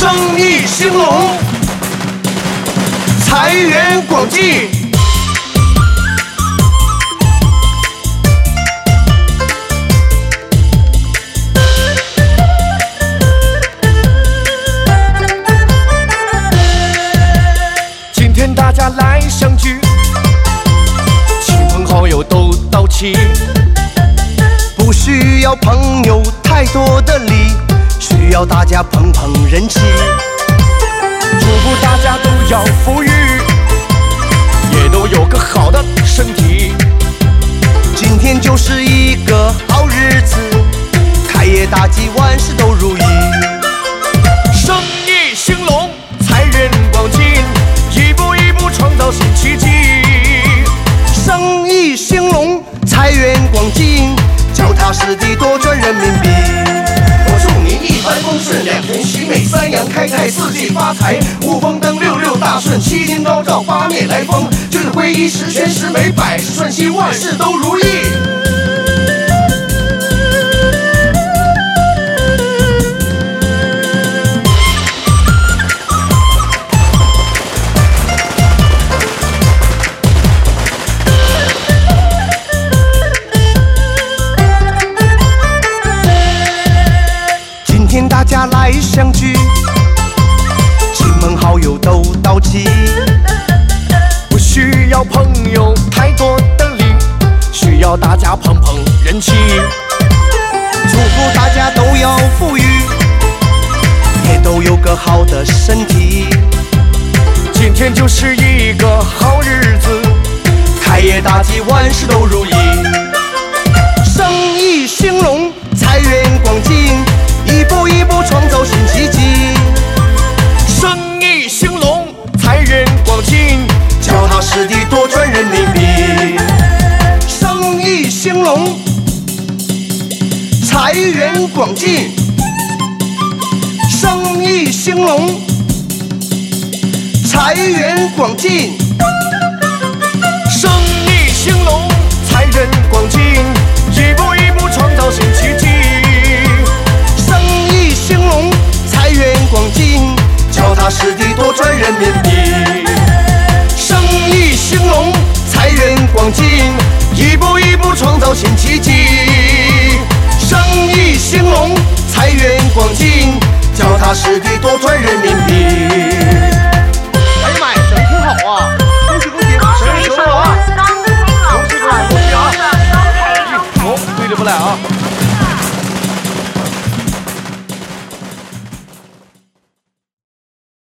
生意兴隆，财源广进。今天大家来相聚，亲朋好友都到齐，不需要朋友太多的礼，需要大家捧捧人气。祝福大家都要富裕，也都有个好的身体。今天就是一个好日子，开业大吉，万事都如意。生意兴隆，财源广进，一步一步创造新奇迹。生意兴隆，财源广进，脚踏实地多赚人民币。我祝您一帆风顺，两全其美，三阳开泰，四季发财，五风灯六六大顺，七星高照，八面来风，智慧一时，全时美，百事顺心，万事都如意。今天大家来相聚，亲朋好友都到齐，不需要朋友太多的礼，需要大家捧捧人气。祝福大家都要富裕，也都有个好的身体。今天就是一个好日子，开业大吉，万事都如意。生意兴隆，财源广进，一步一步创造新奇迹。生意兴隆，财源广进，脚踏实地多赚人民币。生意兴隆，财源广进。生意兴隆，财源广进。生意兴隆，财源广进，一步一步创造新奇迹。生意兴隆，财源广进，脚踏实地多赚人民币。生意兴隆，财源广进，一步一步创造新奇迹。生意兴隆，财源广进，脚踏实地多赚人民币。